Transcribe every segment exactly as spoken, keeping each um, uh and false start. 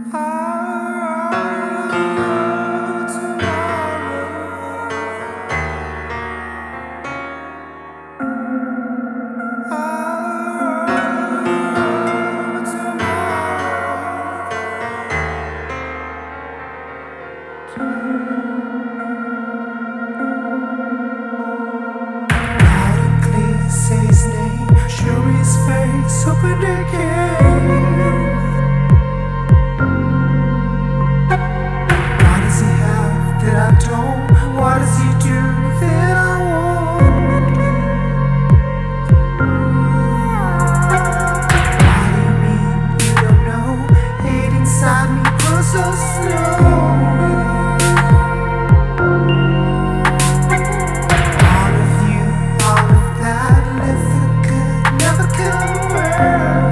Open again. What does he have that I don't? What does he do that I won't? What do you mean you don't know? Hate inside me grows so slow. All of you, all of that, live for good, never come around.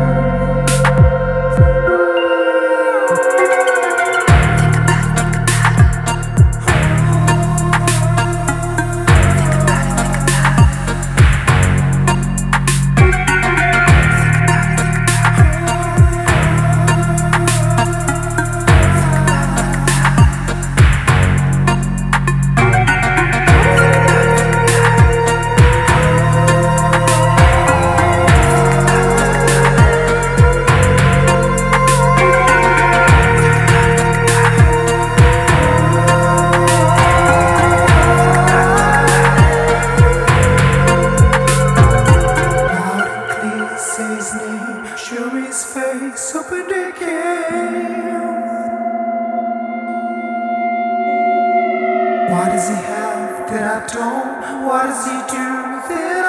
Say his name, show his face, open again. What does he have that I don't? What does he do that